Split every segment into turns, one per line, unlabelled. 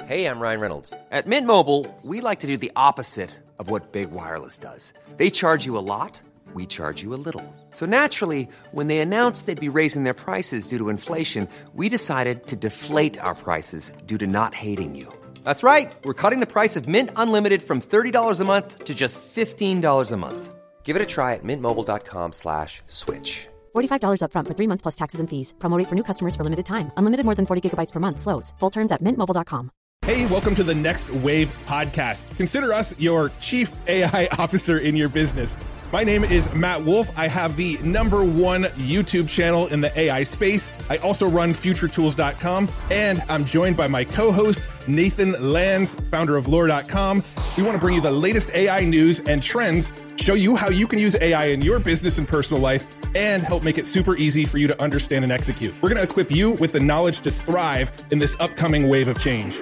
Hey, I'm Ryan Reynolds. At Mint Mobile, we like to do the opposite of what Big Wireless does. They charge you a lot, we charge you a little. So naturally, when they announced they'd be raising their prices due to inflation, we decided to deflate our prices due to not hating you. That's right. We're cutting the price of Mint Unlimited from $30 a month to just $15 a month. Give it a try at mintmobile.com/switch.
$45 up front for 3 months plus taxes and fees. Promo rate for new customers for limited time. Unlimited more than 40 gigabytes per month. Slows full terms at mintmobile.com.
Hey, welcome to the Next Wave podcast. Consider us your chief AI officer in your business. My name is Matt Wolf. I have the #1 YouTube channel in the AI space. I also run futuretools.com, and I'm joined by my co-host, Nathan Lands, founder of lore.com. We want to bring you the latest AI news and trends, show you how you can use AI in your business and personal life, and help make it super easy for you to understand and execute. We're going to equip you with the knowledge to thrive in this upcoming wave of change.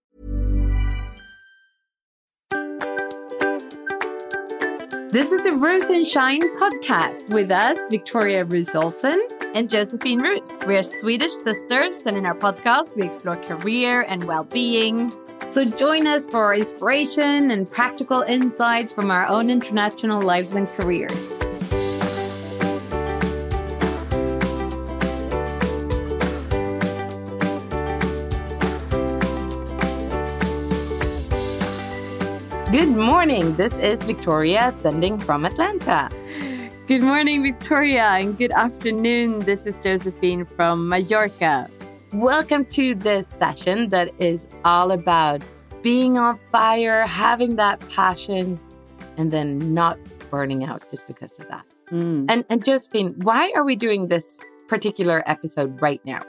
This is the Rose and Shine podcast with us, Victoria Rus-Olsen
and Josephine Rus. We are Swedish sisters, and in our podcast, we explore career and well-being.
So join us for inspiration and practical insights from our own international lives and careers.
Good morning. This is Victoria sending from Atlanta.
Good morning, Victoria, and good afternoon. This is Josephine from Mallorca.
Welcome to this session that is all about being on fire, having that passion, and then not burning out just because of that. And Josephine, why are we doing this particular episode right now?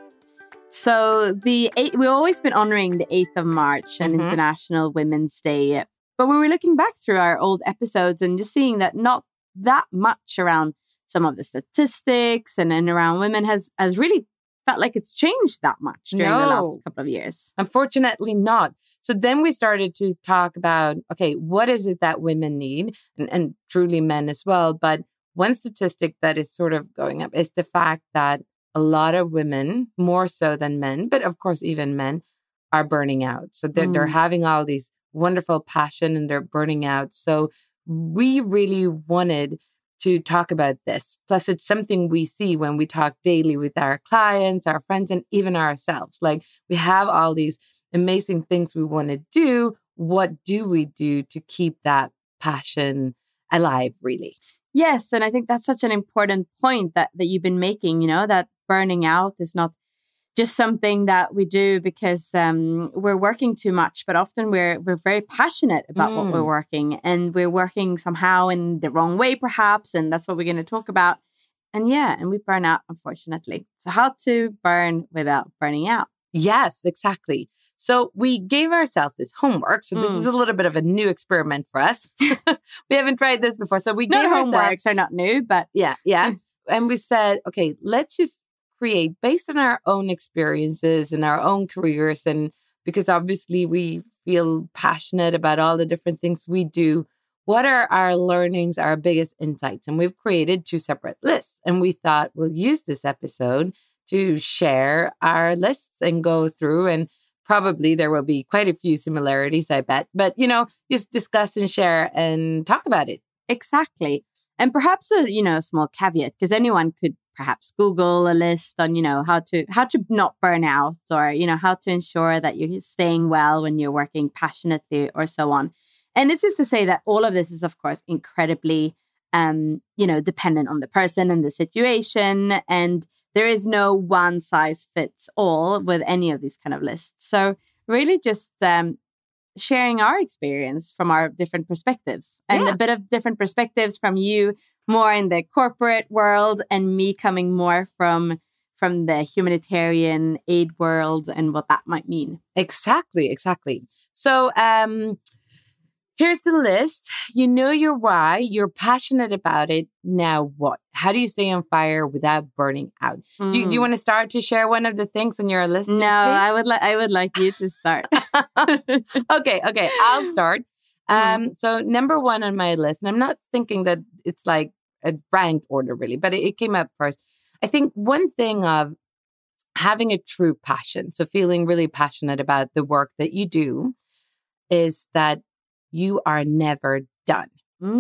So we've always been honoring the 8th of March, an International Women's Day. But we were looking back through our old episodes and just seeing that not that much around some of the statistics and around women has really felt like it's changed that much during the last couple of years.
Unfortunately not. So then we started to talk about, okay, what is it that women need? And truly men as well. But one statistic that is sort of going up is the fact that a lot of women, more so than men, but of course even men, are burning out. So they're having all these wonderful passion and they're burning out. So we really wanted to talk about this. Plus, it's something we see when we talk daily with our clients, our friends, and even ourselves. Like, we have all these amazing things we want to do. What do we do to keep that passion alive, really?
Yes. And I think that's such an important point that you've been making, that burning out is not just something that we do because we're working too much, but often we're very passionate about what we're working, and we're working somehow in the wrong way, perhaps, and that's what we're going to talk about. And we burn out, unfortunately. So how to burn without burning out?
Yes, exactly. So we gave ourselves this homework. So this is a little bit of a new experiment for us. We haven't tried this before. So we gave ourselves...
homeworks are not new, but...
Yeah. And we said, okay, let's just create based on our own experiences and our own careers. And because obviously we feel passionate about all the different things we do, what are our learnings, our biggest insights? And we've created 2 separate lists. And we thought we'll use this episode to share our lists and go through, and probably there will be quite a few similarities, I bet. But, just discuss and share and talk about it.
Exactly. And perhaps a small caveat, because anyone could perhaps Google a list on, how to not burn out, or, how to ensure that you're staying well when you're working passionately or so on. And it's just to say that all of this is, of course, incredibly, dependent on the person and the situation. And there is no one size fits all with any of these kind of lists. So really just sharing our experience from our different perspectives, and a bit of different perspectives from you, more in the corporate world, and me coming more from the humanitarian aid world and what that might mean.
Exactly. So here's the list. You know your why. You're passionate about it. Now what? How do you stay on fire without burning out? Do you want to start to share one of the things on your list?
No, I would like you to start.
Okay, I'll start. So number 1 on my list, and I'm not thinking that it's like a ranked order really, but it came up first. I think one thing of having a true passion, so feeling really passionate about the work that you do, is that you are never done.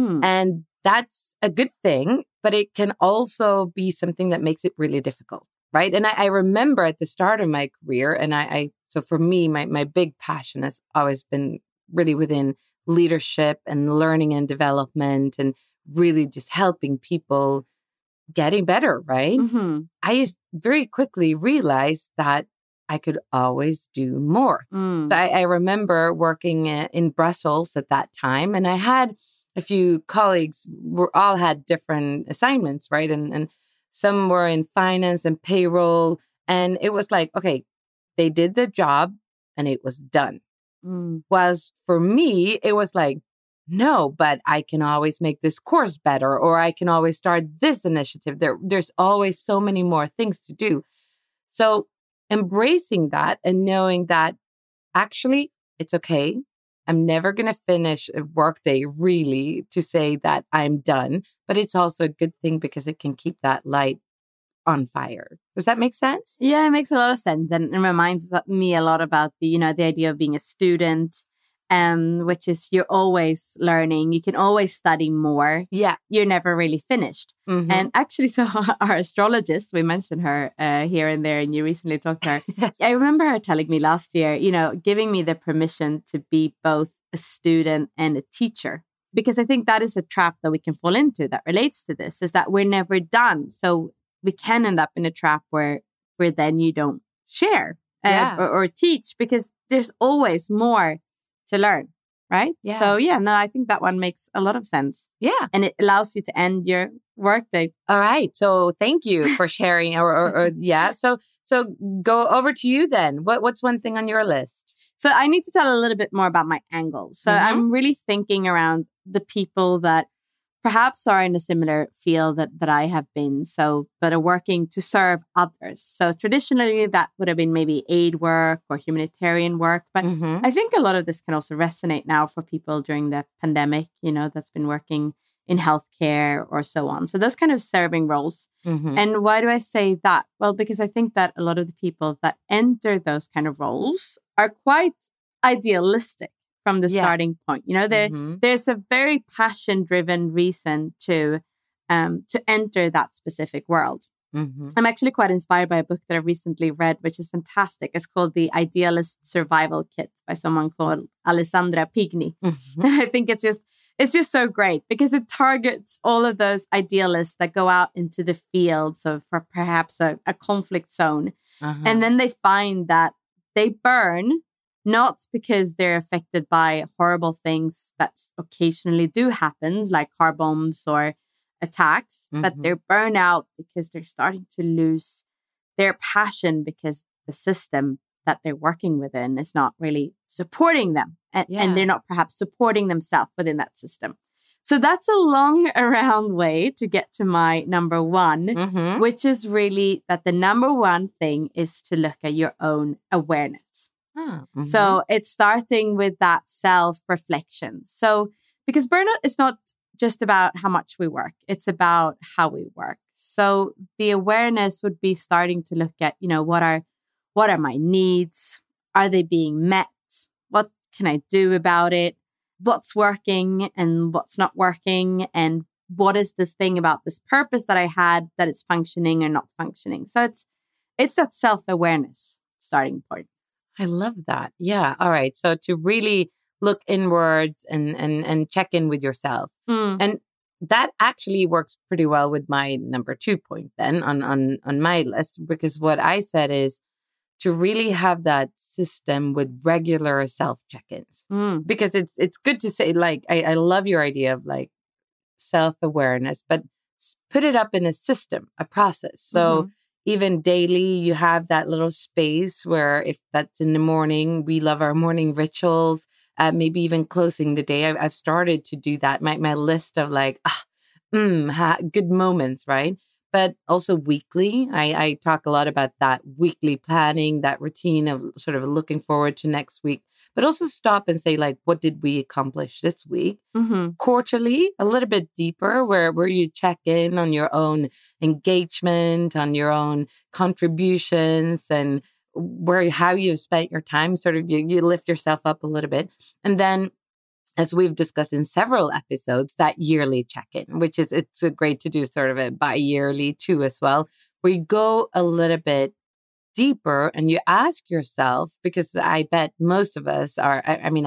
And that's a good thing, but it can also be something that makes it really difficult, right? And I remember at the start of my career, and so for me, my big passion has always been really within leadership and learning and development and really just helping people getting better, right? I just very quickly realized that I could always do more. So I remember working in Brussels at that time, and I had a few colleagues who all had different assignments, right? And some were in finance and payroll. And it was like, okay, they did the job and it was done. Whilst for me, it was like, no, but I can always make this course better, or I can always start this initiative. There's always so many more things to do. So embracing that and knowing that actually it's okay. I'm never going to finish a workday really to say that I'm done, but it's also a good thing because it can keep that light on fire. Does that make sense?
Yeah, it makes a lot of sense. And it reminds me a lot about the idea of being a student, which is you're always learning. You can always study more.
Yeah.
You're never really finished. And actually, so our astrologist, we mentioned her here and there, and you recently talked to her.
Yes.
I remember her telling me last year, giving me the permission to be both a student and a teacher. Because I think that is a trap that we can fall into that relates to this, is that we're never done. So we can end up in a trap where then you don't share or teach, because there's always more to learn, right?
Yeah.
So I think that one makes a lot of sense.
Yeah.
And it allows you to end your workday.
All right. So thank you for sharing or yeah. So go over to you then. What's one thing on your list?
So I need to tell a little bit more about my angles. So I'm really thinking around the people that perhaps are in a similar field that I have been, but are working to serve others. So traditionally, that would have been maybe aid work or humanitarian work. But I think a lot of this can also resonate now for people during the pandemic, that's been working in healthcare or so on. So those kind of serving roles. And why do I say that? Well, because I think that a lot of the people that enter those kind of roles are quite idealistic from the starting point. There's a very passion-driven reason to enter that specific world. I'm actually quite inspired by a book that I recently read, which is fantastic. It's called The Idealist Survival Kit by someone called Alessandra Pigni. And I think it's just so great because it targets all of those idealists that go out into the fields of for perhaps a conflict zone. And then they find that they burn, not because they're affected by horrible things that occasionally do happen, like car bombs or attacks, but they're burned out because they're starting to lose their passion because the system that they're working within is not really supporting them. And they're not perhaps supporting themselves within that system. So that's a long around way to get to my number one, which is really that the number one thing is to look at your own awareness. So it's starting with that self-reflection. So because burnout is not just about how much we work, it's about how we work. So the awareness would be starting to look at, what are my needs? Are they being met? What can I do about it? What's working and what's not working? And what is this thing about this purpose that I had that it's functioning or not functioning? So it's that self-awareness starting point.
I love that. Yeah. All right. So to really look inwards and check in with yourself. And that actually works pretty well with my number 2 point then on my list, because what I said is to really have that system with regular self-check-ins. Because it's good to say, like, I love your idea of like self-awareness, but put it up in a system, a process. So even daily, you have that little space where if that's in the morning, we love our morning rituals, maybe even closing the day. I've started to do that. My list of like, good moments, right? But also weekly, I talk a lot about that weekly planning, that routine of sort of looking forward to next week. but also stop and say, like, what did we accomplish this week?
Mm-hmm.
Quarterly, a little bit deeper, where you check in on your own engagement, on your own contributions, and how you've spent your time. Sort of you lift yourself up a little bit. And then, as we've discussed in several episodes, that yearly check-in, which is, it's great to do sort of a bi-yearly too as well, where you go a little bit deeper and you ask yourself, because I bet most of us are,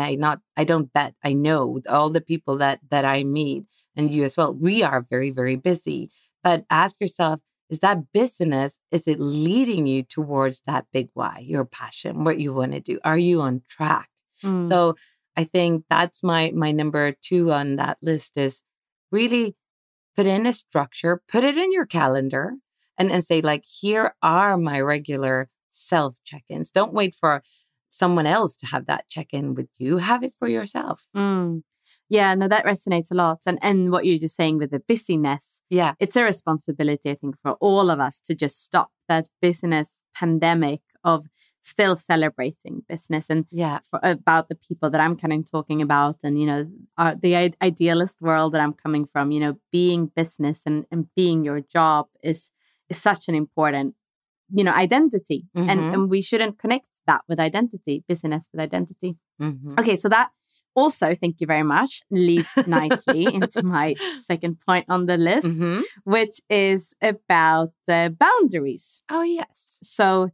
I don't bet, I know all the people that I meet, and you as well, we are very, very busy. But ask yourself, is that busyness, is it leading you towards that big why, your passion, what you want to do? Are you on track? So I think that's my number 2 on that list, is really put in a structure, put it in your calendar, and say, like, here are my regular self check-ins. Don't wait for someone else to have that check-in with you. Have it for yourself.
Yeah, no, that resonates a lot. And what you're just saying with the busyness,
Yeah.
it's a responsibility, I think, for all of us to just stop that business pandemic of still celebrating business, and about the people that I'm kind of talking about, and, you know, the idealist world that I'm coming from, you know, being business and being your job is such an important, you know, identity. And we shouldn't connect that with identity, business with identity. Okay, so that also, thank you very much, leads nicely into my second point on the list, which is about boundaries.
Oh, yes.
So,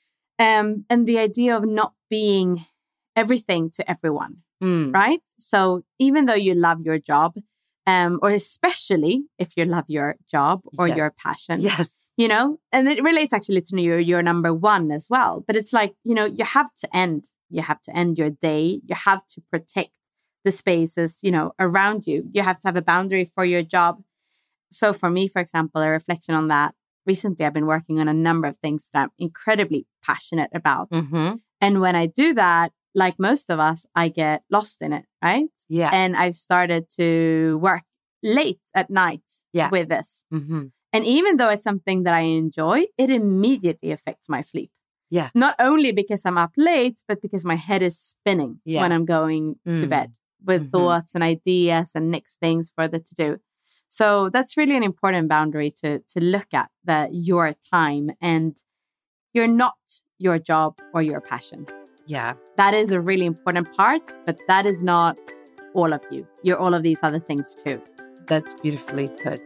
and the idea of not being everything to everyone, right? So even though you love your job, or especially if you love your job or your passion, you know, and it relates actually to your number 1 as well. But it's like, you know, you have to end your day. You have to protect the spaces, you know, around you. You have to have a boundary for your job. So for me, for example, a reflection on that, recently I've been working on a number of things that I'm incredibly passionate about. And when I do that, like most of us, I get lost in it, right?
Yeah.
And I started to work late at night with this. And even though it's something that I enjoy, it immediately affects my sleep.
Yeah.
Not only because I'm up late, but because my head is spinning when I'm going to bed with thoughts and ideas and next things further to do. So that's really an important boundary to look at, that your time, and you're not your job or your passion.
Yeah.
That is a really important part, but that is not all of you. You're all of these other things too.
That's beautifully put.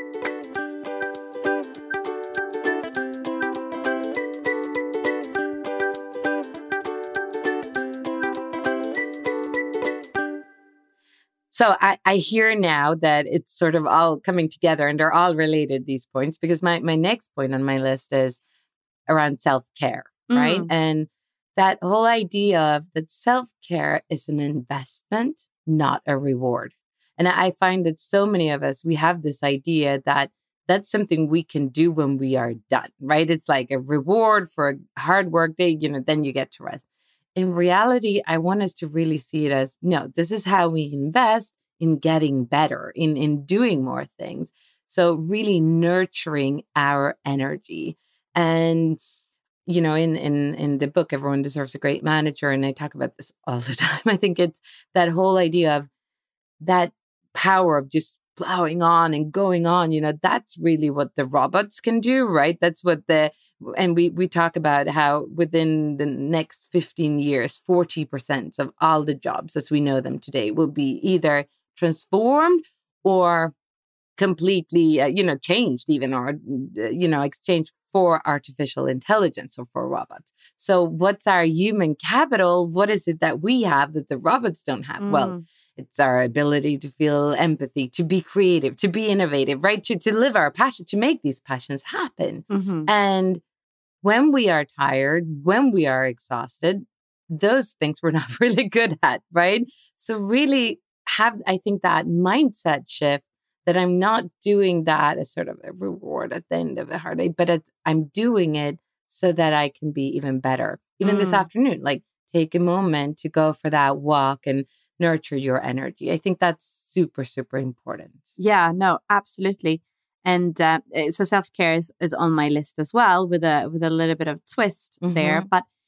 So I hear now that it's sort of all coming together, and they're all related, these points, because my next point on my list is around self-care, right? And that whole idea of that self-care is an investment, not a reward. And I find that so many of us, we have this idea that that's something we can do when we are done, right? It's like a reward for a hard work day, you know, then you get to rest. In reality, I want us to really see it as, no, this is how we invest in getting better, in doing more things. So really nurturing our energy. And, you know, in the book, Everyone Deserves a Great Manager, and I talk about this all the time, I think it's that whole idea of that power of just plowing on and going on, you know, that's really what the robots can do, right? That's what and we talk about how within the next 15 years, 40% of all the jobs as we know them today will be either transformed or completely, changed even, or, exchanged for artificial intelligence or for robots. So what's our human capital? What is it that we have that the robots don't have? Well, it's our ability to feel empathy, to be creative, to be innovative, right? To live our passion, to make these passions happen. And when we are tired, when we are exhausted, those things we're not really good at, right? So really have, I think, that mindset shift that I'm not doing that as sort of a reward at the end of a hard day, but I'm doing it so that I can be even better. Even this afternoon, like take a moment to go for that walk and nurture your energy. I think that's super, super important.
Yeah, no, absolutely. And so self-care is on my list as well, with a little bit of twist there. But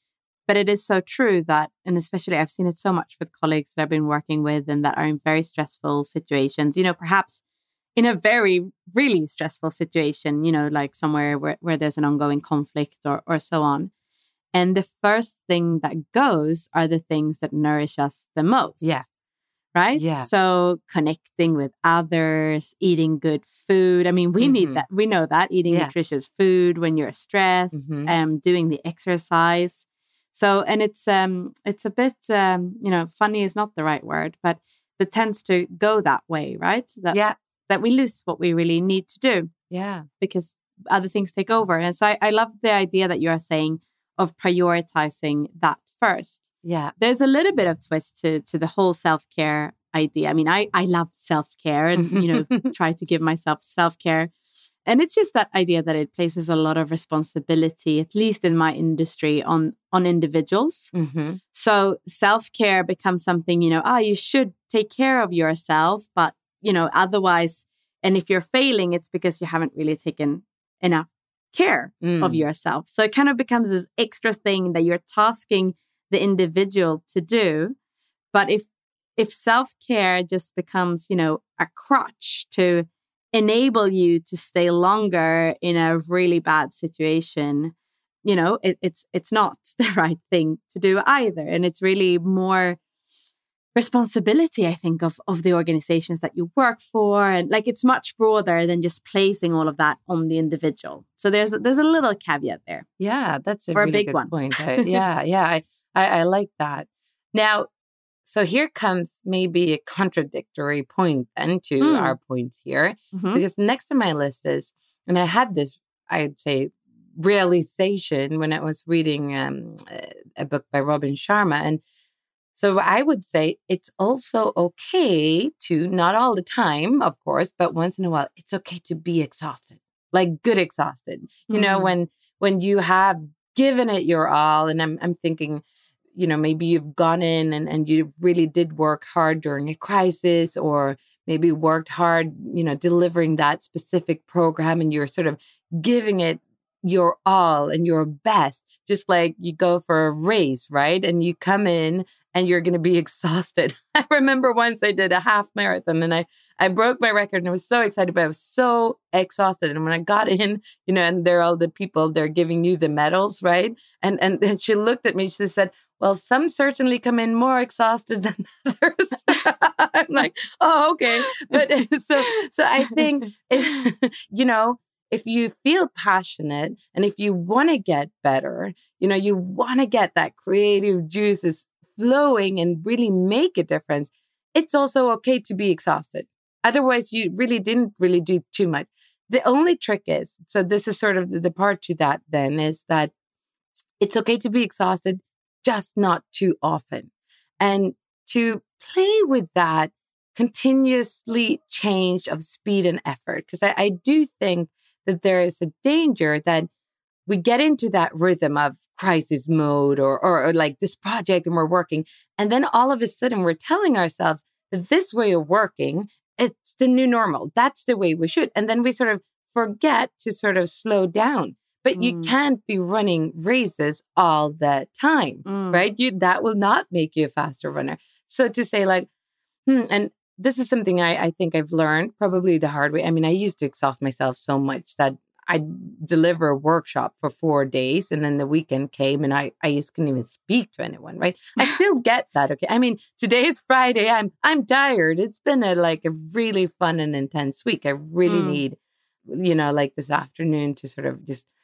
But it is so true that, and especially I've seen it so much with colleagues that I've been working with and that are in very stressful situations, perhaps in a very, really stressful situation, like somewhere where there's an ongoing conflict or so on. And the first thing that goes are the things that nourish us the most.
Yeah.
Right?
Yeah.
So connecting with others, eating good food. I mean, we need that. We know that eating nutritious food when you're stressed, doing the exercise. So, and it's a bit, funny is not the right word, but it tends to go that way, right? That we lose what we really need to do.
Yeah.
Because other things take over. And so I love the idea that you're saying of prioritizing that first.
Yeah.
There's a little bit of twist to the whole self-care idea. I mean, I love self-care and, try to give myself self-care. And it's just that idea that it places a lot of responsibility, at least in my industry, on individuals.
Mm-hmm.
So self-care becomes something, you should take care of yourself, but, otherwise, and if you're failing, it's because you haven't really taken enough care of yourself. So it kind of becomes this extra thing that you're tasking the individual to do. But if self-care just becomes, a crutch to enable you to stay longer in a really bad situation, it's not the right thing to do either. And it's really more responsibility, I think, of the organizations that you work for. And like, it's much broader than just placing all of that on the individual. So there's a little caveat there.
Yeah, that's
a
really
big
good
one.
point. I like that. Now, so here comes maybe a contradictory point then to our points here, because next to my list is, and I had this, I'd say, realization when I was reading a book by Robin Sharma. And so I would say it's also okay to, not all the time, of course, but once in a while, it's okay to be exhausted, like good exhausted. When you have given it your all, and I'm thinking, maybe you've gone in and you really did work hard during a crisis, or maybe worked hard, delivering that specific program, and you're sort of giving it your all and your best, just like you go for a race, right? And you come in and you're going to be exhausted. I remember once I did a half marathon and I broke my record and I was so excited, but I was so exhausted. And when I got in, and there are all the people, they're giving you the medals, right? And then she looked at me, she said, well, some certainly come in more exhausted than others. I'm like, oh, okay. But so I think, if you feel passionate and if you want to get better, you want to get that creative juices flowing and really make a difference, it's also okay to be exhausted. Otherwise, you really didn't really do too much. The only trick is, so this is sort of the part to that then, is that it's okay to be exhausted, just not too often. And to play with that continuously change of speed and effort, because I do think that there is a danger that we get into that rhythm of crisis mode or like this project and we're working. And then all of a sudden we're telling ourselves that this way of working, it's the new normal. That's the way we should. And then we sort of forget to sort of slow down. But you can't be running races all the time, right? That will not make you a faster runner. So to say like, and this is something I think I've learned probably the hard way. I mean, I used to exhaust myself so much that I'd deliver a workshop for 4 days and then the weekend came and I just couldn't even speak to anyone, right? I still get that, okay? I mean, today is Friday. I'm tired. It's been a really fun and intense week. I really need, like this afternoon to sort of just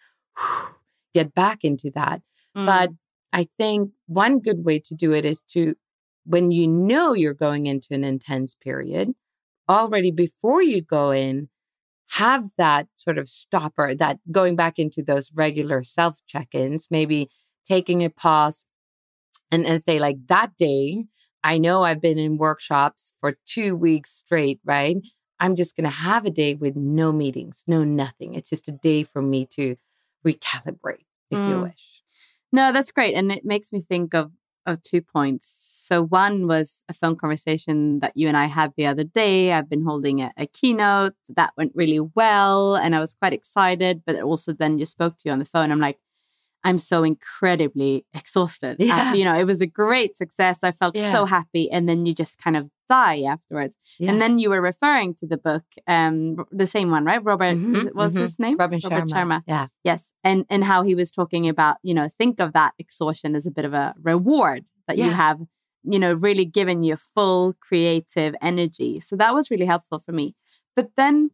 get back into that. But I think one good way to do it is to, when you're going into an intense period, already before you go in, have that sort of stopper, that going back into those regular self-check-ins, maybe taking a pause and say like, that day, I know I've been in workshops for 2 weeks straight, right? I'm just going to have a day with no meetings, no nothing. It's just a day for me to recalibrate, if you wish.
No, that's great. And it makes me think of 2 points. So one was a phone conversation that you and I had the other day. I've been holding a keynote that went really well and I was quite excited, but also then just spoke to you on the phone. I'm like, I'm so incredibly exhausted.
Yeah.
It was a great success. I felt so happy. And then you just kind of die afterwards.
Yeah.
And then you were referring to the book, the same one, right? Robert, what's his name?
Robin Sharma. Yeah.
Yes. And how he was talking about, think of that exhaustion as a bit of a reward that you have, really given you full creative energy. So that was really helpful for me. But then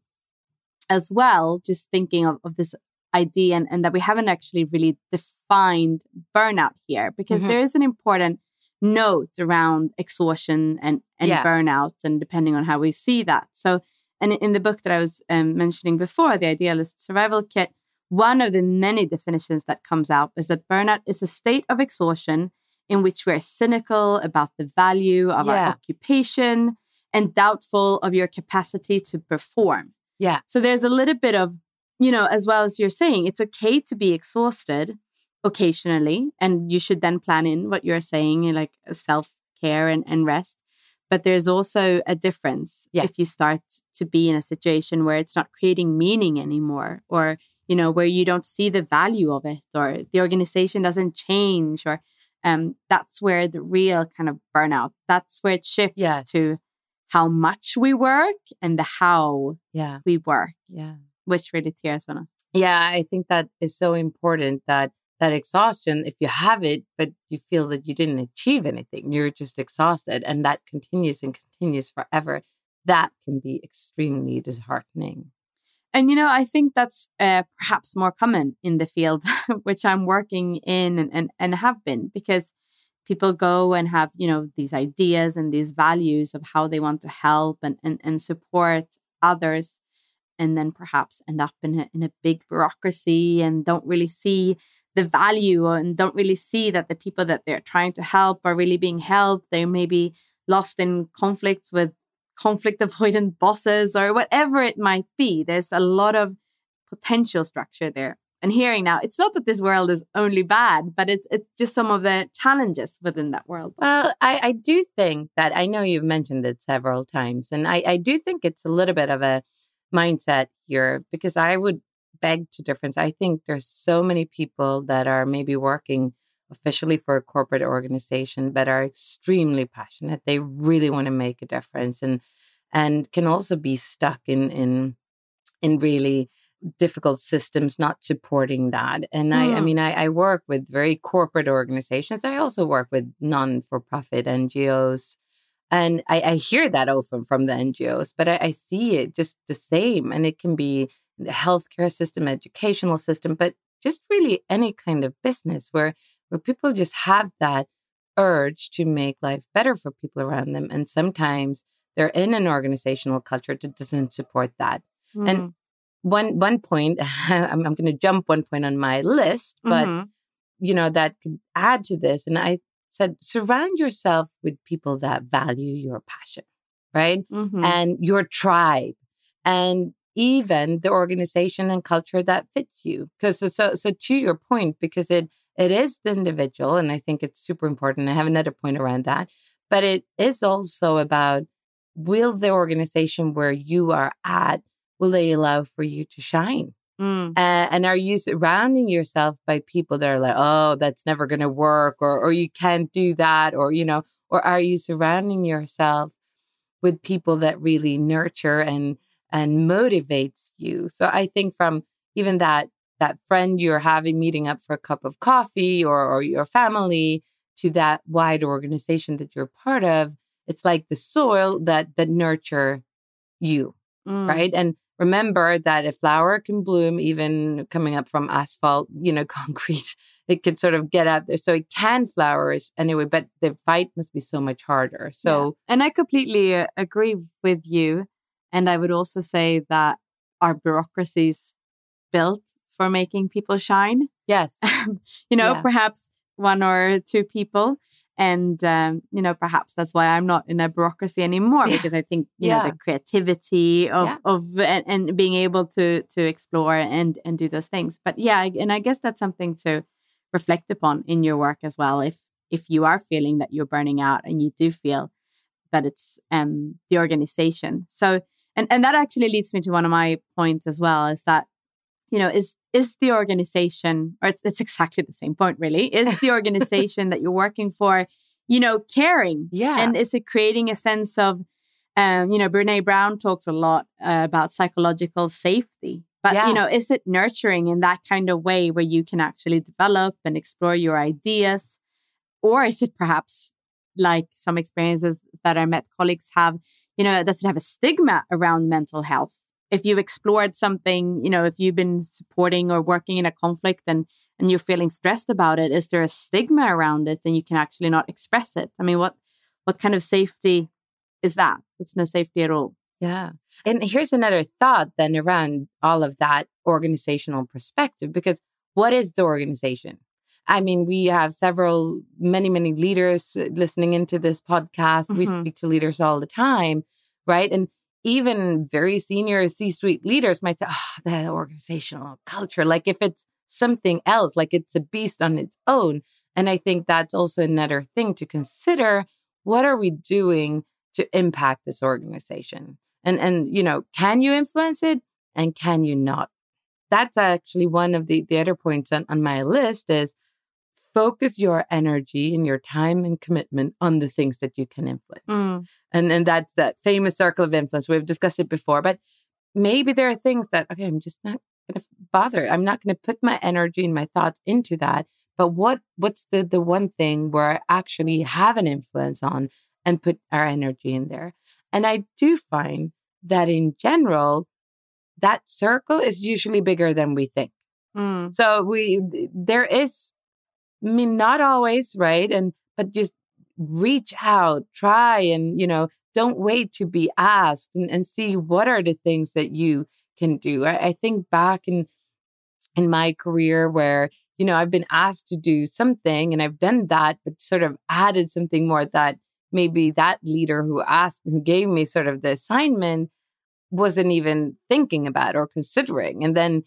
as well, just thinking of this idea and that we haven't actually really defined burnout here, because there is an important note around exhaustion and burnout, and depending on how we see that. So, and in the book that I was mentioning before, The Idealist Survival Kit, one of the many definitions that comes out is that burnout is a state of exhaustion in which we're cynical about the value of our occupation and doubtful of your capacity to perform.
Yeah.
So there's a little bit of, as well as you're saying, it's okay to be exhausted occasionally, and you should then plan in what you're saying, like self-care and rest. But there's also a difference if you start to be in a situation where it's not creating meaning anymore, or, where you don't see the value of it, or the organization doesn't change, or that's where the real kind of burnout, that's where it shifts to how much we work and the how we work.
Yeah.
Which really tears on us.
Yeah, I think that is so important, that exhaustion, if you have it, but you feel that you didn't achieve anything, you're just exhausted, and that continues and continues forever, that can be extremely disheartening.
And, I think that's perhaps more common in the field, which I'm working in and have been, because people go and have, these ideas and these values of how they want to help and support others, and then perhaps end up in a big bureaucracy and don't really see the value, and don't really see that the people that they're trying to help are really being helped. They may be lost in conflicts with conflict avoidant bosses or whatever it might be. There's a lot of potential structure there. And hearing now, it's not that this world is only bad, but it's just some of the challenges within that world.
Well, I do think that, I know you've mentioned it several times, and I do think it's a little bit of a mindset here, because I would beg to difference. I think there's so many people that are maybe working officially for a corporate organization, but are extremely passionate. They really want to make a difference, and can also be stuck in really difficult systems not supporting that. And I work with very corporate organizations. I also work with non-for-profit NGOs. And I hear that often from the NGOs, but I see it just the same. And it can be the healthcare system, educational system, but just really any kind of business where people just have that urge to make life better for people around them. And sometimes they're in an organizational culture that doesn't support that. And one point, I'm going to jump one point on my list, but, that could add to this. And I said, surround yourself with people that value your passion, right? And your tribe, and even the organization and culture that fits you. Because so to your point, because it is the individual, and I think it's super important. I have another point around that, but it is also about, will the organization where you are at, will they allow for you to shine? And are you surrounding yourself by people that are like, oh, that's never going to work, or you can't do that, or are you surrounding yourself with people that really nurture and motivates you? So I think from even that friend you're having meeting up for a cup of coffee, or your family, to that wide organization that you're part of, it's like the soil that nurture you, right? And remember that a flower can bloom even coming up from asphalt, concrete. It can sort of get out there. So it can flourish anyway, but the fight must be so much harder. So,
and I completely agree with you. And I would also say that our bureaucracies built for making people shine.
Yes.
Perhaps one or two people. And, perhaps that's why I'm not in a bureaucracy anymore, because I think, the creativity of and being able to explore and do those things. But and I guess that's something to reflect upon in your work as well. If you are feeling that you're burning out, and you do feel that it's the organization. So, and that actually leads me to one of my points as well, is that is the organization, or it's exactly the same point, really, is the organization that you're working for, caring?
Yeah.
And is it creating a sense of, Brené Brown talks a lot about psychological safety. But, is it nurturing in that kind of way where you can actually develop and explore your ideas? Or is it perhaps like some experiences that I met colleagues have, does it have a stigma around mental health? If you've explored something, if you've been supporting or working in a conflict and you're feeling stressed about it, is there a stigma around it and you can actually not express it? I mean, what kind of safety is that? It's no safety at all.
Yeah. And here's another thought then around all of that organizational perspective, because what is the organization? I mean, we have many leaders listening into this podcast. Mm-hmm. We speak to leaders all the time, right? And even very senior C-suite leaders might say, the organizational culture, like if it's something else, like it's a beast on its own. And I think that's also another thing to consider. What are we doing to impact this organization? And can you influence it and can you not? That's actually one of the other points on my list is focus your energy and your time and commitment on the things that you can influence. And that's that famous circle of influence. We've discussed it before, but maybe there are things that, okay, I'm just not going to bother. I'm not going to put my energy and my thoughts into that. But what's the one thing where I actually have an influence on and put our energy in there? And I do find that in general, that circle is usually bigger than we think. So there is, I mean, not always, right? But just reach out, try and, don't wait to be asked and see what are the things that you can do. I think back in my career where, I've been asked to do something and I've done that, but sort of added something more that maybe that leader who gave me sort of the assignment wasn't even thinking about or considering. And then,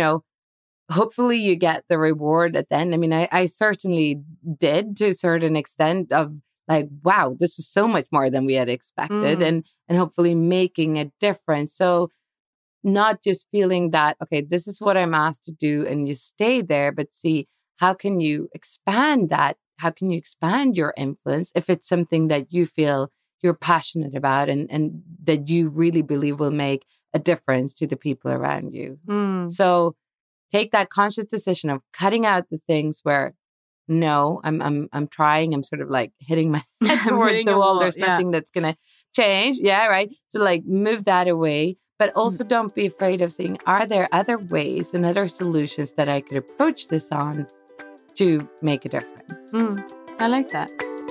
hopefully you get the reward at the end. I mean, I certainly did to a certain extent of like, wow, this was so much more than we had expected and hopefully making a difference. So not just feeling that, okay, this is what I'm asked to do and you stay there, but see, how can you expand that? How can you expand your influence if it's something that you feel you're passionate about and that you really believe will make a difference to the people around you? So take that conscious decision of cutting out the things where, no, I'm trying. I'm sort of like hitting my head towards the wall. There's nothing that's going to change. Yeah, right. So like move that away. But also don't be afraid of saying, are there other ways and other solutions that I could approach this on to make a difference?
I like that.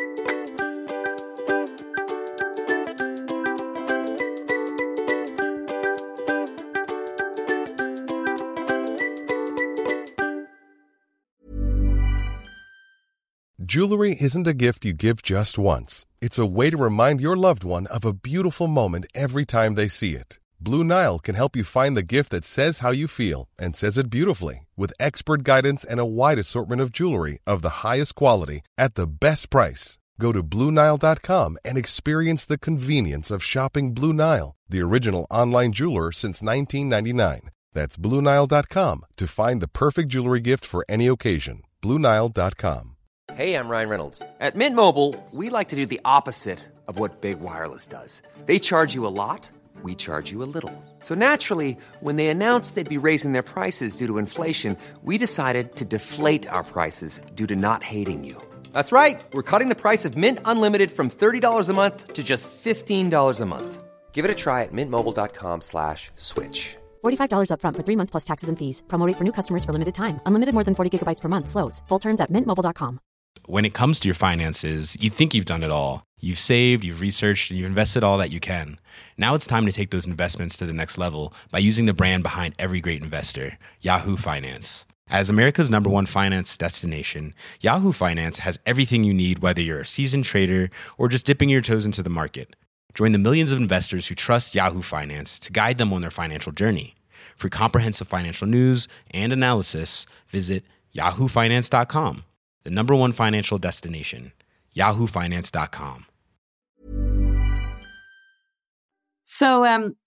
Jewelry isn't a gift you give just once. It's a way to remind your loved one of a beautiful moment every time they see it. Blue Nile can help you find the gift that says how you feel and says it beautifully, with expert guidance and a wide assortment of jewelry of the highest quality at the best price. Go to BlueNile.com and experience the convenience of shopping Blue Nile, the original online jeweler since 1999. That's BlueNile.com to find the perfect jewelry gift for any occasion. BlueNile.com.
Hey, I'm Ryan Reynolds. At Mint Mobile, we like to do the opposite of what Big Wireless does. They charge you a lot. We charge you a little. So naturally, when they announced they'd be raising their prices due to inflation, we decided to deflate our prices due to not hating you. That's right. We're cutting the price of Mint Unlimited from $30 a month to just $15 a month. Give it a try at mintmobile.com/switch.
$45 up front for 3 months plus taxes and fees. Promo rate for new customers for limited time. Unlimited more than 40 gigabytes per month. Slows full terms at mintmobile.com.
When it comes to your finances, you think you've done it all. You've saved, you've researched, and you've invested all that you can. Now it's time to take those investments to the next level by using the brand behind every great investor, Yahoo Finance. As America's #1 finance destination, Yahoo Finance has everything you need, whether you're a seasoned trader or just dipping your toes into the market. Join the millions of investors who trust Yahoo Finance to guide them on their financial journey. For comprehensive financial news and analysis, visit yahoofinance.com, the #1 financial destination, yahoofinance.com.
So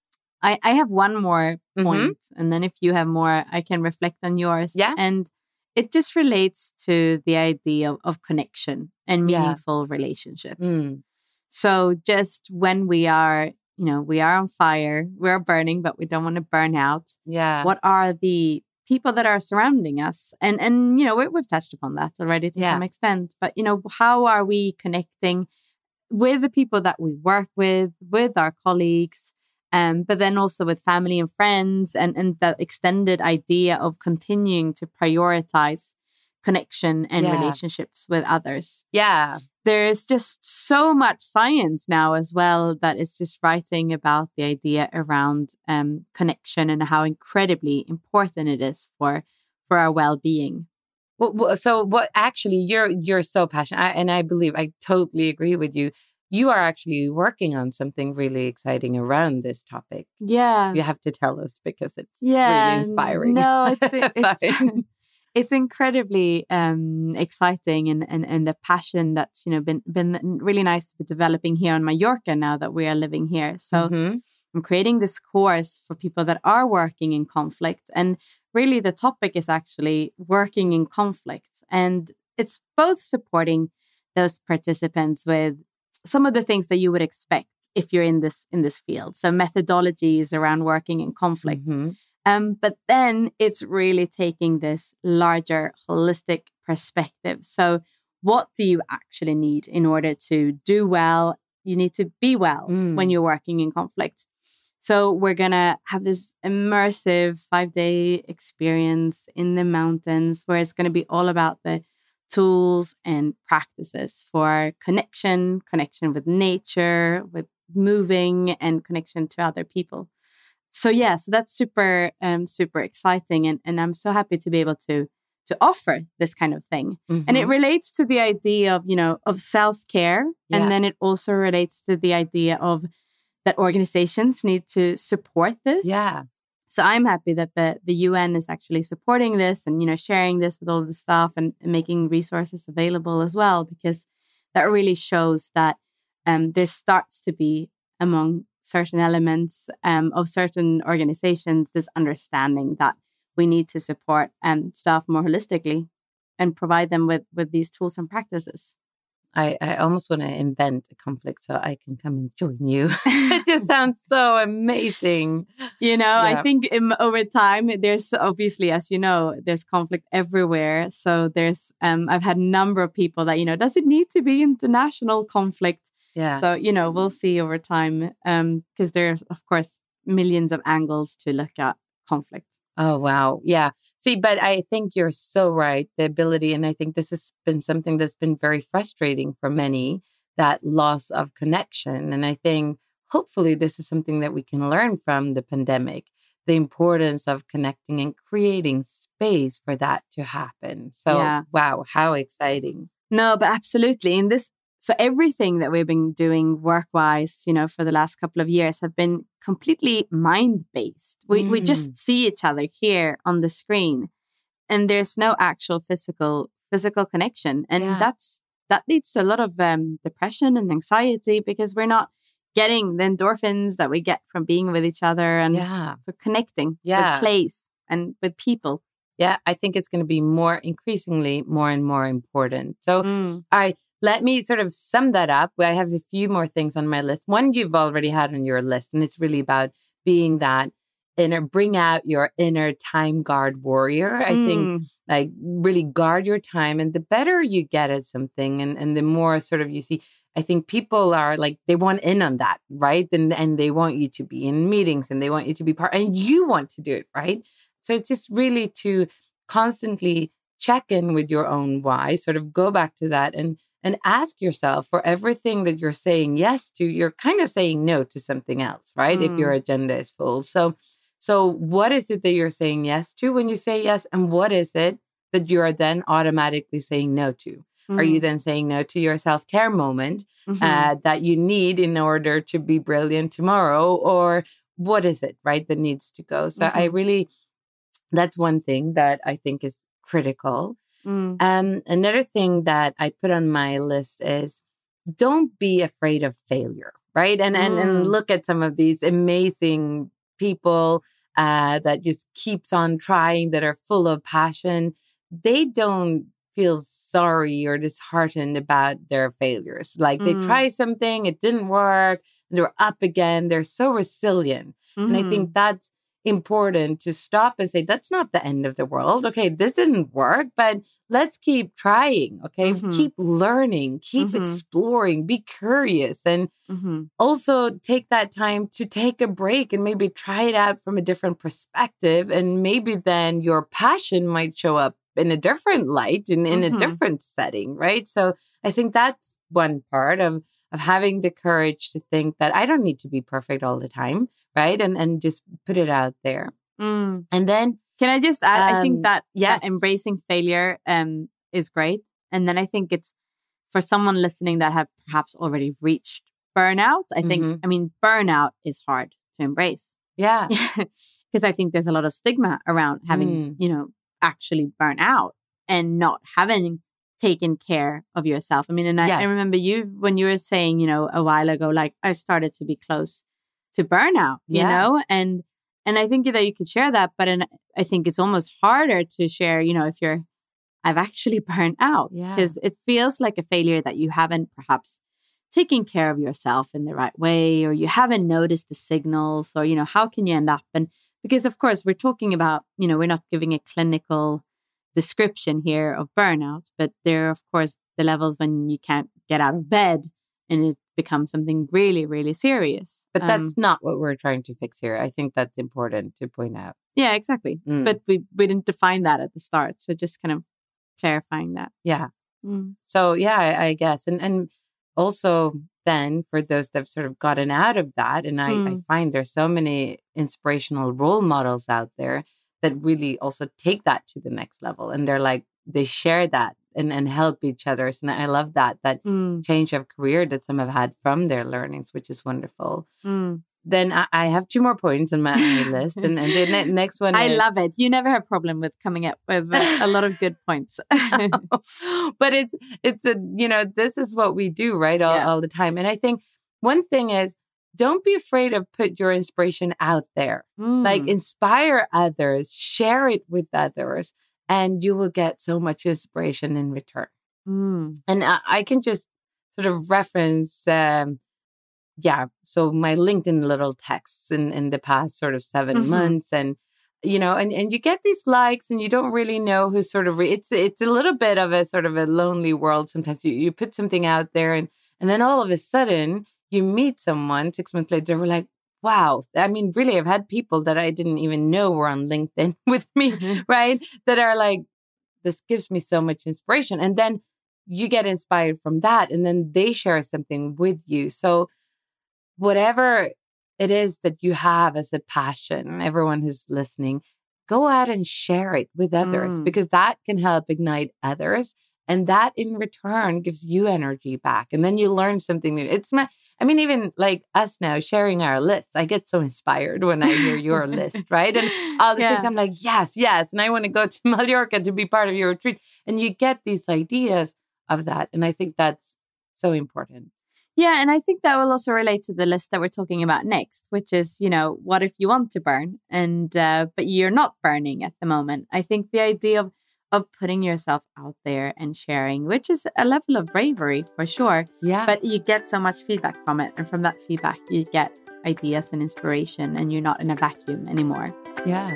I have one more point, and then if you have more, I can reflect on yours.
Yeah.
And it just relates to the idea of connection and meaningful relationships. So just when we are, we are on fire, we're burning, but we don't want to burn out.
Yeah.
What are the people that are surrounding us? And we've touched upon that already to some extent. But, how are we connecting with the people that we work with our colleagues, but then also with family and friends, and that extended idea of continuing to prioritize connection and relationships with others.
Yeah.
There is just so much science now as well that is just writing about the idea around connection and how incredibly important it is for our well-being.
So what actually you're so passionate, and I believe I totally agree with you. You are actually working on something really exciting around this topic.
Yeah.
You have to tell us because it's really inspiring.
No, it's incredibly exciting and a passion that's been really nice to be developing here on Mallorca now that we are living here. So I'm creating this course for people that are working in conflict, and really the topic is actually working in conflict, and it's both supporting those participants with some of the things that you would expect if you're in this field. So methodologies around working in conflict. But then it's really taking this larger holistic perspective. So what do you actually need in order to do well? You need to be well when you're working in conflict. So we're going to have this immersive 5-day experience in the mountains where it's going to be all about the tools and practices for connection with nature, with moving, and connection to other people. So so that's super exciting, and I'm so happy to be able to offer this kind of thing. And it relates to the idea of self-care, and then it also relates to the idea of that organizations need to support this.
Yeah.
So I'm happy that the UN is actually supporting this and sharing this with all the staff and making resources available as well, because that really shows that there starts to be among certain elements of certain organizations this understanding that we need to support staff more holistically and provide them with these tools and practices.
I almost want to invent a conflict so I can come and join you. It just sounds so amazing.
I think over time, there's obviously, as you know, there's conflict everywhere. So there's, I've had a number of people that, does it need to be international conflict?
Yeah.
So, we'll see over time because there's, of course, millions of angles to look at conflict.
Oh, wow. Yeah. See, but I think you're so right. The ability, and I think this has been something that's been very frustrating for many, that loss of connection. And I think hopefully this is something that we can learn from the pandemic, the importance of connecting and creating space for that to happen. So, wow, how exciting.
No, but absolutely. So everything that we've been doing work-wise, for the last couple of years have been completely mind-based. We just see each other here on the screen, and there's no actual physical connection. And that leads to a lot of depression and anxiety because we're not getting the endorphins that we get from being with each other and so connecting with place and with people.
Yeah, I think it's going to be increasingly more and more important. So, let me sort of sum that up. I have a few more things on my list. One you've already had on your list, and it's really about being that bring out your inner time guard warrior. I think really guard your time. And the better you get at something and the more sort of you see, I think people are they want in on that, right? And they want you to be in meetings and they want you to be part, and you want to do it, right? So it's just really to constantly check in with your own why, sort of go back to that and ask yourself, for everything that you're saying yes to, you're kind of saying no to something else, right? If your agenda is full. So what is it that you're saying yes to when you say yes? And what is it that you are then automatically saying no to? Are you then saying no to your self-care moment that you need in order to be brilliant tomorrow? Or what is it, right, that needs to go? So that's one thing that I think is critical. Another thing that I put on my list is don't be afraid of failure, right? And look at some of these amazing people that just keeps on trying, that are full of passion, they don't feel sorry or disheartened about their failures. Like they try something, it didn't work, they're up again. They're so resilient. And I think that's important to stop and say, that's not the end of the world. Okay, this didn't work, but let's keep trying. Okay, keep learning, keep exploring, be curious, and also take that time to take a break and maybe try it out from a different perspective. And maybe then your passion might show up in a different light, in a different setting, right? So I think that's one part of having the courage to think that I don't need to be perfect all the time, right? And just put it out there. And then,
can I just add, I think that
yes,
embracing failure is great. And then I think it's for someone listening that have perhaps already reached burnout. I think, I mean, burnout is hard to embrace.
Yeah.
Because I think there's a lot of stigma around having, you know, actually burn out and not having taken care of yourself. I mean, and I remember when you were saying, you know, a while ago, like I started to be close to burnout, you know, and I think that you could share that, but I think it's almost harder to share, you know, if I've actually burned out, because it feels like a failure that you haven't perhaps taken care of yourself in the right way, or you haven't noticed the signals, or, you know, how can you end up? And because of course we're talking about, you know, we're not giving a clinical description here of burnout, but there are, of course, the levels when you can't get out of bed and it becomes something really, really serious.
But that's not what we're trying to fix here. I think that's important to point out.
Yeah, exactly. But we didn't define that at the start. So just kind of clarifying that.
Yeah. So yeah, I guess. And also then for those that have sort of gotten out of that, and I find there's so many inspirational role models out there that really also take that to the next level. And they're like, they share that and help each other. And I love that change of career that some have had from their learnings, which is wonderful. Then I have 2 more points on my list. And the next one
I love it. You never have a problem with coming up with a lot of good points.
But it's a, you know, this is what we do, right? All the time. And I think one thing is, don't be afraid of put your inspiration out there. Like inspire others, share it with others, and you will get so much inspiration in return. And I can just sort of reference, so my LinkedIn little texts in the past sort of 7 months, and you know, and you get these likes, and you don't really know who's sort of it's a little bit of a sort of a lonely world. Sometimes you put something out there, and then all of a sudden you meet someone 6 months later, we're like, wow. I mean, really, I've had people that I didn't even know were on LinkedIn with me, right? That are like, this gives me so much inspiration. And then you get inspired from that, and then they share something with you. So whatever it is that you have as a passion, everyone who's listening, go out and share it with others, because that can help ignite others. And that in return gives you energy back. And then you learn something new. Even like us now sharing our lists, I get so inspired when I hear your list, right? And all the things, I'm like, yes. And I want to go to Mallorca to be part of your retreat. And you get these ideas of that. And I think that's so important.
Yeah. And I think that will also relate to the list that we're talking about next, which is, you know, what if you want to burn and, but you're not burning at the moment? I think the idea of putting yourself out there and sharing, which is a level of bravery for sure. Yeah. But you get so much feedback from it. And from that feedback, you get ideas and inspiration, and you're not in a vacuum anymore.
Yeah.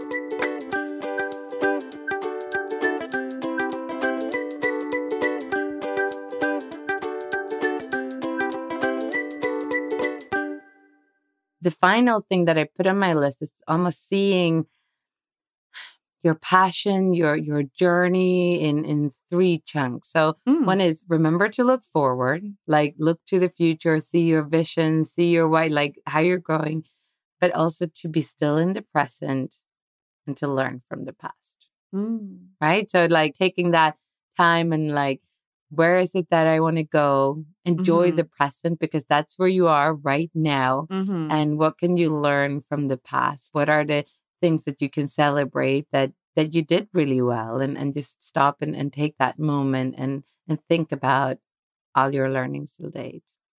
The final thing that I put on my list is almost seeing your passion, your journey in 3 chunks. So one is, remember to look forward, like look to the future, see your vision, see your why, like how you're growing, but also to be still in the present and to learn from the past. Right? So like taking that time and like, where is it that I want to go? Enjoy the present, because that's where you are right now. And what can you learn from the past? What are the things that you can celebrate that you did really well, and just stop and take that moment and think about all your learnings to date.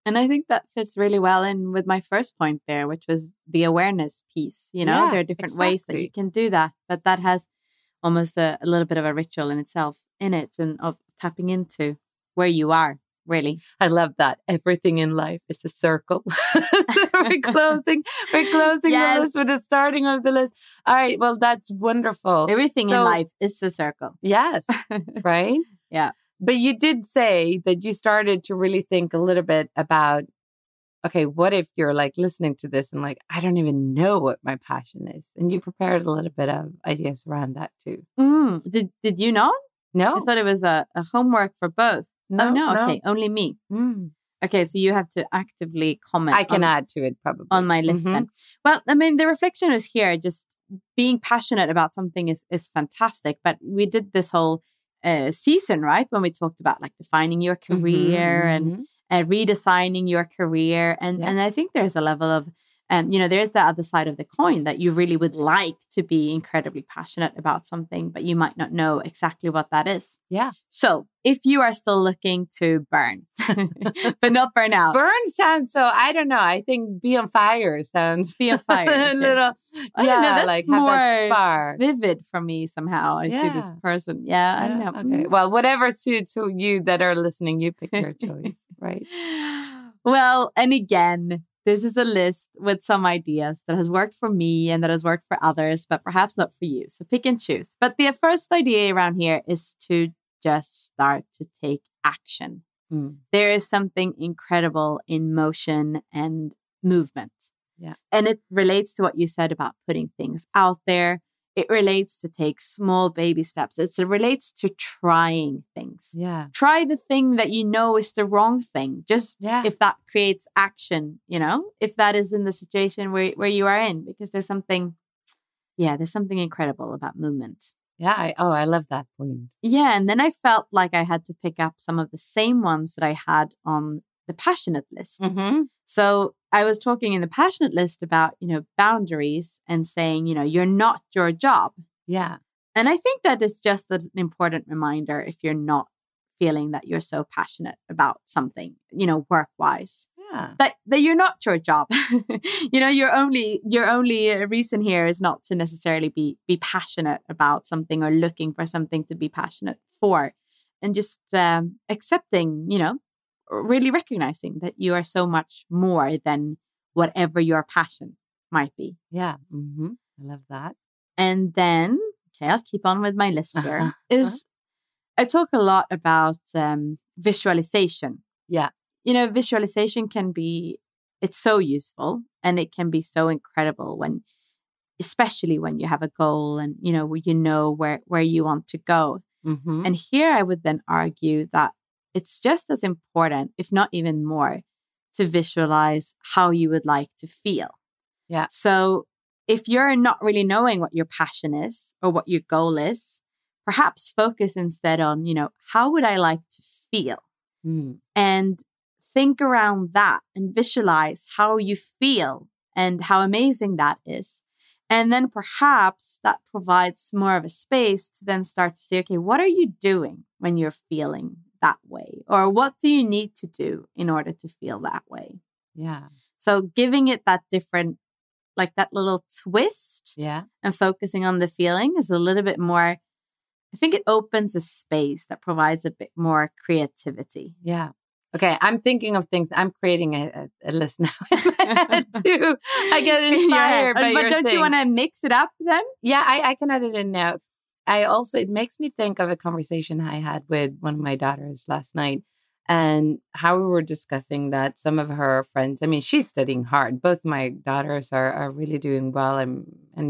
And I think that fits really well in with my first point there, which was the awareness piece. You know,
Yeah,
there are different ways that you can do that, but that has almost a little bit of a ritual in itself in it, and of tapping into where you are, really.
I love that. Everything in life is a circle. we're closing the list with the starting of the list. All right. Well, that's wonderful.
Everything in life is a circle.
Yes. Right?
Yeah.
But you did say that you started to really think a little bit about, okay, what if you're like listening to this and like, I don't even know what my passion is. And you prepared a little bit of ideas around that too.
Did you not?
No.
I thought it was a homework for both.
No,
no. Okay, only me. Okay, so you have to actively comment.
I can add to it probably.
On my list then. Well, I mean, the reflection is here. Just being passionate about something is fantastic. But we did this whole season, right? When we talked about like defining your career and redesigning your career. And I think there's a level of, there's the other side of the coin that you really would like to be incredibly passionate about something, but you might not know exactly what that is.
Yeah.
So if you are still looking to burn, but not burn out.
Burn sounds so, I don't know. I think be on fire sounds.
Be on fire.
A little,
I don't know, that's
like
more
have that spark.
Vivid for me somehow. I see this person. Yeah, I don't know.
Okay. Well, whatever suits you that are listening, you pick your choice, right?
Well, and again, this is a list with some ideas that has worked for me and that has worked for others, but perhaps not for you. So pick and choose. But the first idea around here is to just start to take action. There is something incredible in motion and movement.
Yeah.
And it relates to what you said about putting things out there. It relates to take small baby steps. It relates to trying things.
Yeah.
Try the thing that you know is the wrong thing. Just if that creates action, if that is in the situation where you are in, because there's something incredible about movement.
Yeah. I love that point.
Yeah. And then I felt like I had to pick up some of the same ones that I had on the passionate list. So I was talking in the passionate list about, boundaries and saying, you're not your job.
Yeah.
And I think that is just an important reminder if you're not feeling that you're so passionate about something, work-wise.
Yeah.
That you're not your job. Your only reason here is not to necessarily be passionate about something or looking for something to be passionate for. And just accepting, really recognizing that you are so much more than whatever your passion might be.
Yeah. I love that.
And then, I'll keep on with my list here, I talk a lot about visualization.
Yeah.
Visualization it's so useful and it can be so incredible especially when you have a goal and, where you want to go. And here I would then argue that it's just as important, if not even more, to visualize how you would like to feel.
Yeah.
So if you're not really knowing what your passion is or what your goal is, perhaps focus instead on, how would I like to feel? And think around that and visualize how you feel and how amazing that is. And then perhaps that provides more of a space to then start to say, okay, what are you doing when you're feeling that way? Or what do you need to do in order to feel that way?
Yeah.
So giving it that different, like that little twist and focusing on the feeling is a little bit more, I think it opens a space that provides a bit more creativity.
Yeah. Okay, I'm thinking of things. I'm creating a list now in my head too. I get inspired by your
But don't you want to mix it up then?
Yeah, I can add it in now. It makes me think of a conversation I had with one of my daughters last night and how we were discussing that some of her friends, she's studying hard. Both my daughters are really doing well. And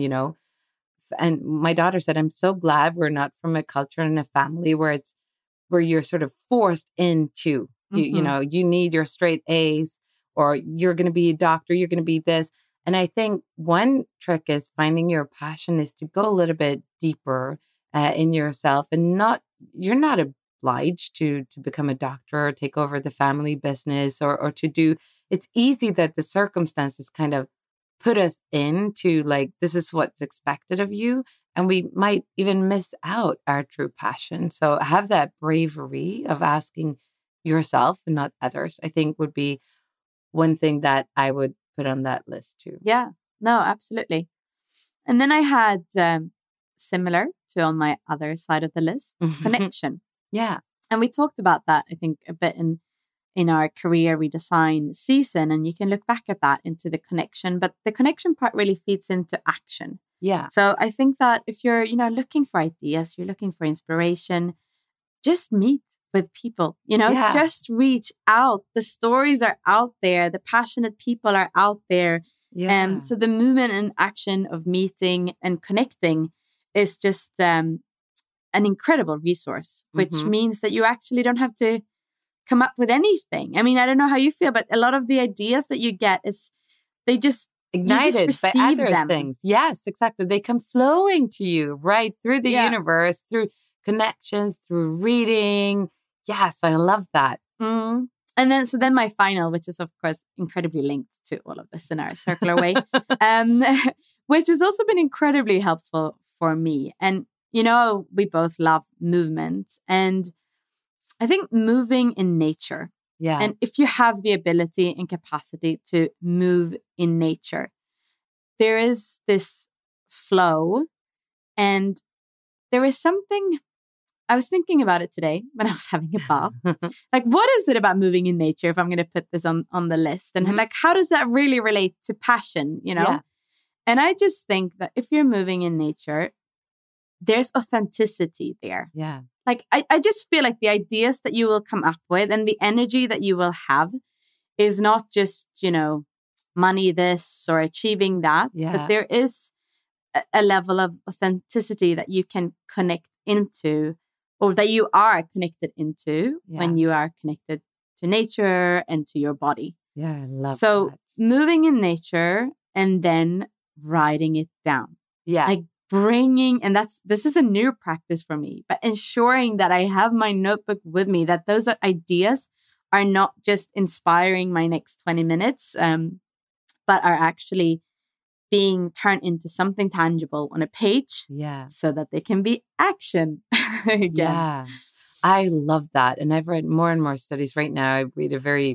my daughter said, I'm so glad we're not from a culture and a family where you're sort of forced into, you need your straight A's or you're going to be a doctor, you're going to be this. And I think one trick is finding your passion is to go a little bit deeper in yourself and you're not obliged to become a doctor or take over the family business or to do, it's easy that the circumstances kind of put us into like, this is what's expected of you. And we might even miss out our true passion. So have that bravery of asking yourself and not others, I think would be one thing that I would put on that list too.
Yeah, no, absolutely. And then I had similar to on my other side of the list, connection.
Yeah.
And we talked about that, I think, a bit in our career redesign season. And you can look back at that into the connection. But the connection part really feeds into action.
Yeah.
So I think that if you're, looking for ideas, you're looking for inspiration, just meet with people, just reach out. The stories are out there. The passionate people are out there.
Yeah.
So the movement and action of meeting and connecting is just an incredible resource, which means that you actually don't have to come up with anything. I mean, I don't know how you feel, but a lot of the ideas that you get is they just
ignited by other
them.
Things. Yes, exactly. They come flowing to you right through the universe, through connections, through reading. Yes, I love that.
Mm. And then my final, which is of course incredibly linked to all of this in our circular way, which has also been incredibly helpful for me. And we both love movement, and I think moving in nature.
Yeah.
And if you have the ability and capacity to move in nature, there is this flow, and there is something. I was thinking about it today when I was having a bath. Like, what is it about moving in nature, if I'm going to put this on the list? And like, how does that really relate to passion, Yeah. And I just think that if you're moving in nature, there's authenticity there.
Yeah.
Like, I just feel like the ideas that you will come up with and the energy that you will have is not just, money this or achieving that.
Yeah.
But there is a level of authenticity that you can connect into, or that you are connected into when you are connected to nature and to your body.
Yeah, I love
so
that.
Moving in nature and then writing it down.
Yeah.
Like bringing, and this is a new practice for me, but ensuring that I have my notebook with me, that those ideas are not just inspiring my next 20 minutes, but are actually being turned into something tangible on a page, so that they can be action again.
Yeah, I love that. And I've read more and more studies right now. I read a very,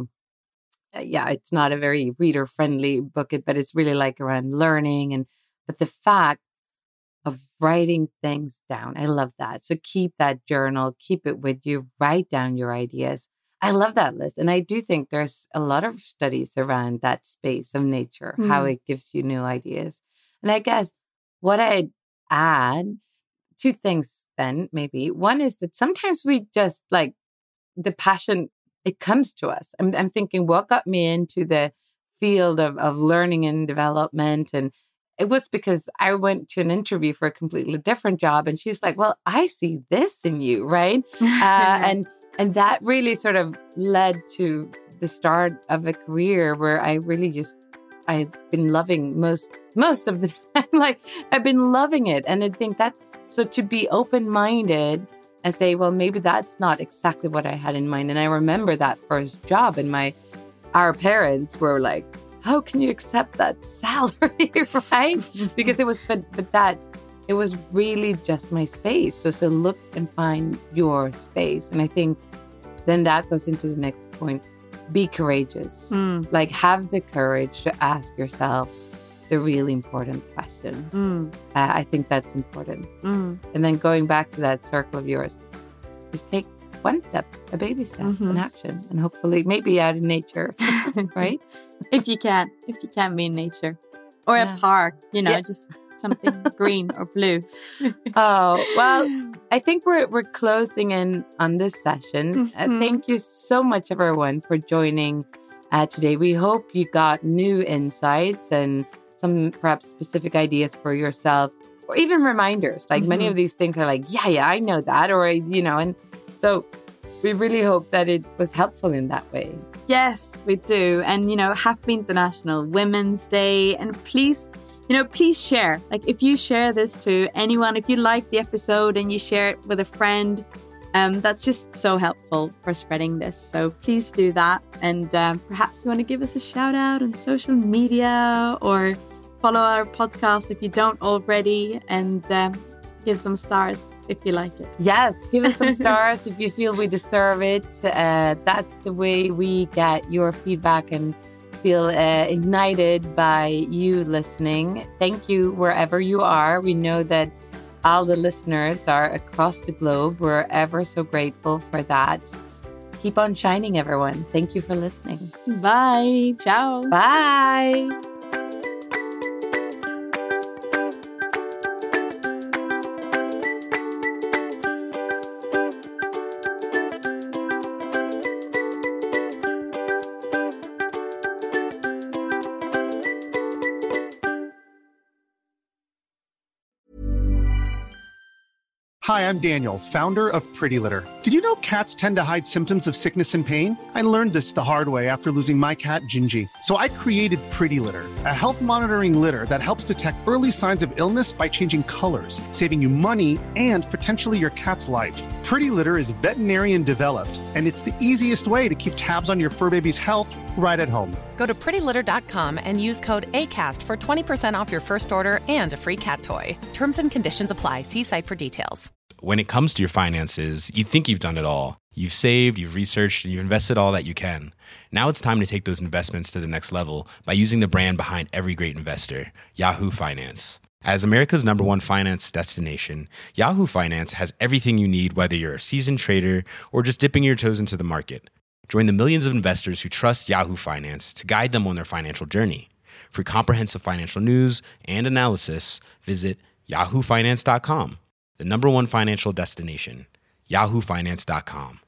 it's not a very reader-friendly book, but it's really like around learning. But the fact of writing things down, I love that. So keep that journal, keep it with you, write down your ideas. I love that list. And I do think there's a lot of studies around that space of nature, how it gives you new ideas. And I guess what I'd add, two things then maybe. One is that sometimes we just like the passion, it comes to us. I'm thinking what got me into the field of learning and development. And it was because I went to an interview for a completely different job. And she's like, well, I see this in you, right? And that really sort of led to the start of a career where I really I've been loving most of the time. Like, I've been loving it. And I think that's, so to be open-minded and say, well, maybe that's not exactly what I had in mind. And I remember that first job and our parents were like, how can you accept that salary, right? Because it was, but that, it was really just my space. So look and find your space. And I think then that goes into the next point. Be courageous. Like, have the courage to ask yourself the really important questions. I think that's important. And then going back to that circle of yours, just take one step, a baby step in action, and hopefully maybe out in nature, right?
If you can be in nature or a park, just something green or blue.
Oh, well, I think we're closing in on this session. Thank you so much, everyone, for joining today. We hope you got new insights and some perhaps specific ideas for yourself, or even reminders. Like many of these things are like, yeah, I know that, or, and so we really hope that it was helpful in that way.
Yes, we do. And, happy International Women's Day. And please share. Like, if you share this to anyone, if you like the episode and you share it with a friend, that's just so helpful for spreading this. So please do that. And perhaps you want to give us a shout out on social media or follow our podcast if you don't already, and give some stars if you like it.
Yes, give us some stars if you feel we deserve it. That's the way we get your feedback and feel ignited by you listening. Thank you wherever you are. We know that all the listeners are across the globe. We're ever so grateful for that. Keep on shining, everyone. Thank you for listening.
Bye. Ciao.
Bye.
Hi, I'm Daniel, founder of Pretty Litter. Did you know cats tend to hide symptoms of sickness and pain? I learned this the hard way after losing my cat, Gingy. So I created Pretty Litter, a health monitoring litter that helps detect early signs of illness by changing colors, saving you money and potentially your cat's life. Pretty Litter is veterinarian developed, and it's the easiest way to keep tabs on your fur baby's health right at home.
Go to prettylitter.com and use code ACAST for 20% off your first order and a free cat toy. Terms and conditions apply. See site for details.
When it comes to your finances, you think you've done it all. You've saved, you've researched, and you've invested all that you can. Now it's time to take those investments to the next level by using the brand behind every great investor, Yahoo Finance. As America's #1 finance destination, Yahoo Finance has everything you need, whether you're a seasoned trader or just dipping your toes into the market. Join the millions of investors who trust Yahoo Finance to guide them on their financial journey. For comprehensive financial news and analysis, visit yahoofinance.com. The #1 financial destination, yahoofinance.com.